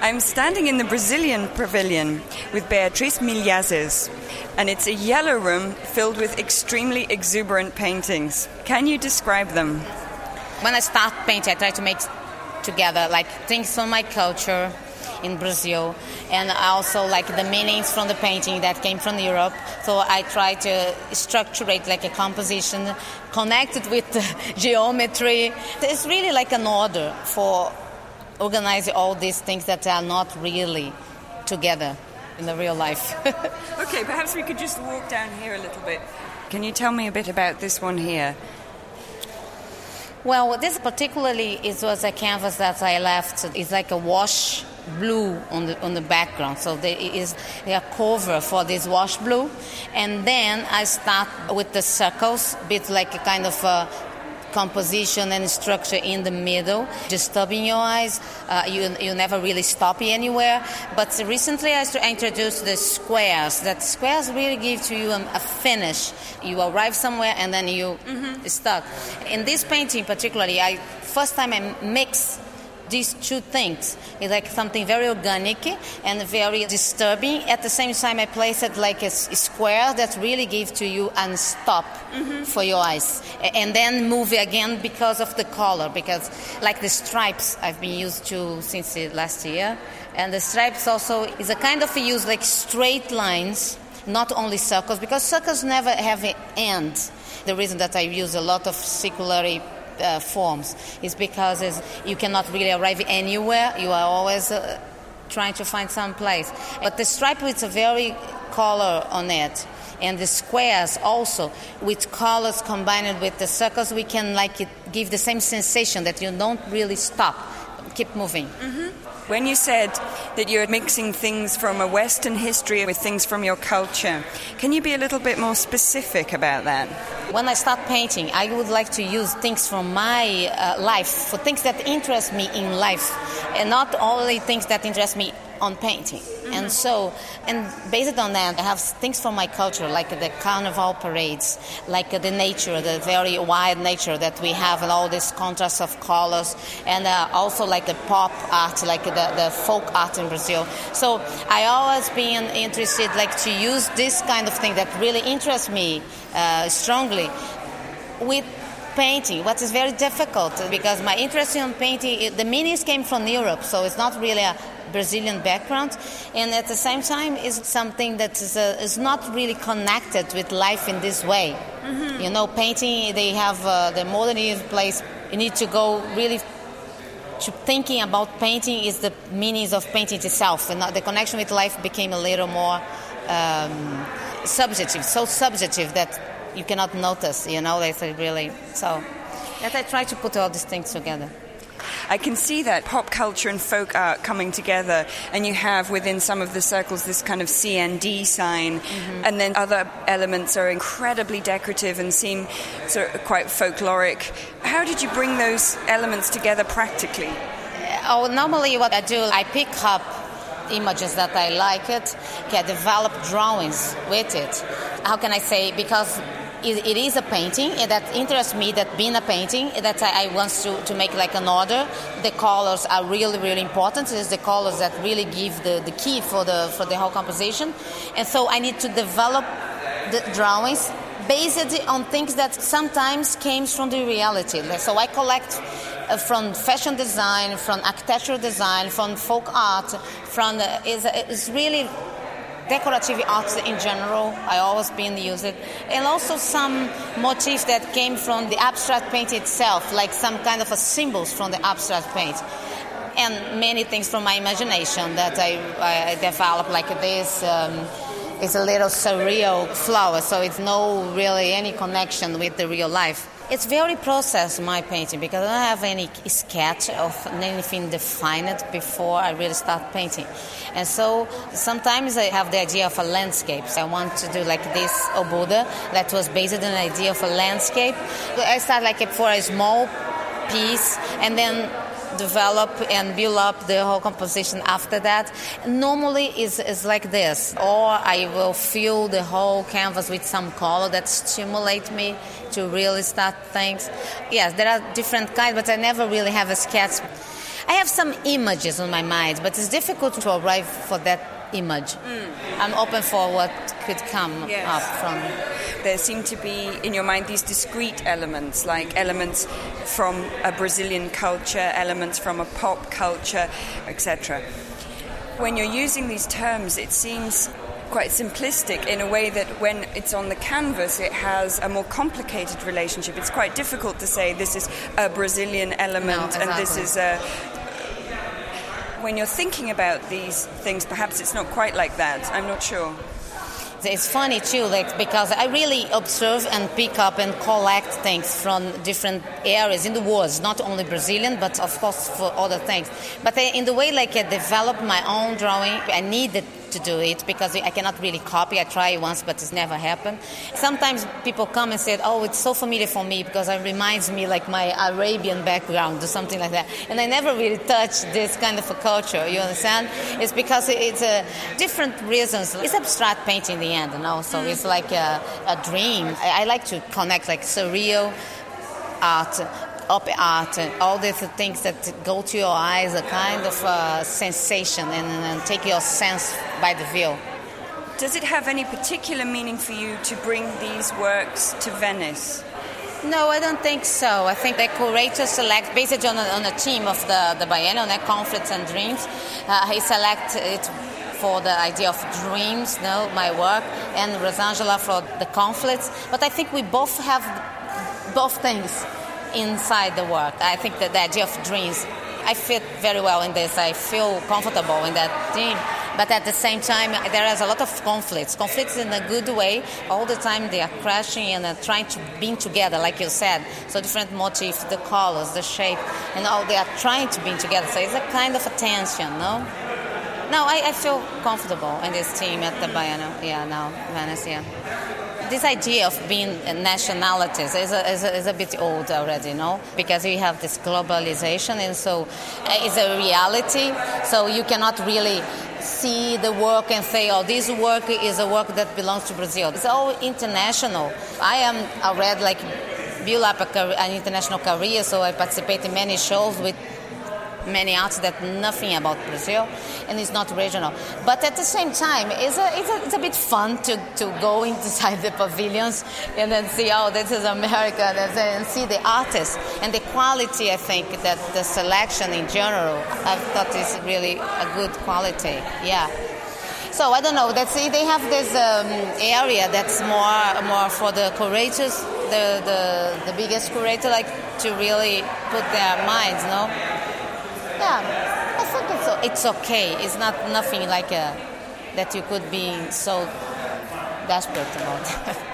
I'm standing in the Brazilian pavilion with Beatriz Milhazes, and it's a yellow room filled with extremely exuberant paintings. Can you describe them? When I start painting, I try to make together like things from my culture in Brazil, and also like the meanings from the painting that came from Europe. So I try to structure it like a composition connected with the geometry. It's really like an order for organizing all these things that are not really together in the real life. Okay, perhaps we could just walk down here a little bit. Can you tell me a bit about this one here? Well, this particularly was a canvas that I left. It's like a wash blue on the background, so there is a cover for this wash blue, and then I start with the circles, bit like a kind of a composition and structure in the middle, disturbing your eyes. You never really stop anywhere. But recently I introduced the squares. That squares really give to you a finish. You arrive somewhere and then you start. In this painting particularly, first time I mix these two things. It's like something very organic and very disturbing. At the same time, I place it like a square that really gives to you a stop for your eyes. And then move again because of the color, because like the stripes I've been used to since last year. And the stripes also is a kind of use like straight lines, not only circles, because circles never have an end. The reason that I use a lot of circular forms is because you cannot really arrive anywhere. You are always trying to find some place. But the stripe with a very color on it, and the squares also with colors combined with the circles, we can give the same sensation that you don't really stop, keep moving. When you said that you're mixing things from a Western history with things from your culture, can you be a little bit more specific about that? When I start painting, I would like to use things from my life, for things that interest me in life, and not only things that interest me on painting. And based on that, I have things from my culture, like the carnival parades, like the nature, the very wild nature that we have, and all this contrast of colors, and also like the pop art, like the folk art in Brazil. So I always been interested to use this kind of thing that really interests me strongly with painting. What is very difficult, because my interest in painting, the meanings came from Europe, so it's not really a Brazilian background, and at the same time is something that is not really connected with life in this way. You know, painting, they have the modernist place. You need to go really to thinking about painting is the meanings of painting itself, and the connection with life became a little more subjective, so subjective that you cannot notice, that's really, so that I try to put all these things together. I can see that pop culture and folk art coming together, and you have within some of the circles this kind of CND sign, and then other elements are incredibly decorative and seem sort of quite folkloric. How did you bring those elements together practically? Normally what I do, I pick up images that I like it, can develop drawings with it. How can I say, because it is a painting that interests me, that being a painting, that I want to make like an order. The colors are really, really important. It's the colors that really give the key for the whole composition. And so I need to develop the drawings based on things that sometimes came from the reality. So I collect from fashion design, from architectural design, from folk art, from it's really decorative art in general. I always been used it, and also some motifs that came from the abstract paint itself, like some kind of symbols from the abstract paint, and many things from my imagination that I developed, like this. It's a little surreal flower, so it's no really any connection with the real life. It's very processed, my painting, because I don't have any sketch of anything defined before I really start painting. And so sometimes I have the idea of a landscape. So I want to do like this Obuda that was based on an idea of a landscape. I start for a small piece and then develop and build up the whole composition after that. Normally is like this, or I will fill the whole canvas with some color that stimulate me to really start things. Yes, there are different kinds, but I never really have a sketch. I have some images on my mind, but it's difficult to arrive for that image. I'm open for what could come up from. There seem to be in your mind these discrete elements, like elements from a Brazilian culture, elements from a pop culture, etc. When you're using these terms, it seems quite simplistic in a way that when it's on the canvas, it has a more complicated relationship. It's quite difficult to say this is a Brazilian element and this is a... When you're thinking about these things, perhaps it's not quite like that. I'm not sure. It's funny too, because I really observe and pick up and collect things from different areas in the world, not only Brazilian, but of course for other things. But in the way I develop my own drawing, I needed to do it because I cannot really copy. I tried once, but it's never happened. Sometimes people come and say, "Oh, it's so familiar for me because it reminds me like my Arabian background or something like that." And I never really touched this kind of a culture. You understand? It's because it's different reasons. It's abstract painting in the end, so it's like a dream. I like to connect like surreal art, op art, and all these things that go to your eyes, a kind of sensation, and take your sense by the view. Does it have any particular meaning for you to bring these works to Venice? No, I don't think so. I think the curator selects, based on a theme of the biennial, conflicts and dreams, he selects it for the idea of dreams, my work, and Rosangela for the conflicts. But I think we both have both things inside the work. I think that the idea of dreams, I fit very well in this. I feel comfortable in that theme. But at the same time, there is a lot of conflicts. Conflicts in a good way. All the time they are crashing and trying to be together, like you said. So different motifs, the colors, the shape, and all they are trying to be together. So it's a kind of a tension, no? No, I feel comfortable in this team at the Biennial. Venice, This idea of being nationalities is a bit old already, because we have this globalization, and so it's a reality. So you cannot really see the work and say, "Oh, this work is a work that belongs to Brazil." It's all international. I am already build up an international career, so I participate in many shows with many arts that nothing about Brazil, and it's not regional. But at the same time, it's a bit fun to go inside the pavilions and then see, oh, this is America, and see the artists and the quality. I think that the selection in general, I thought is really a good quality. Yeah. So I don't know. They have this area that's more for the curators, the biggest curator, to really put their minds, Yeah, I think it's okay. It's nothing that you could be so desperate about.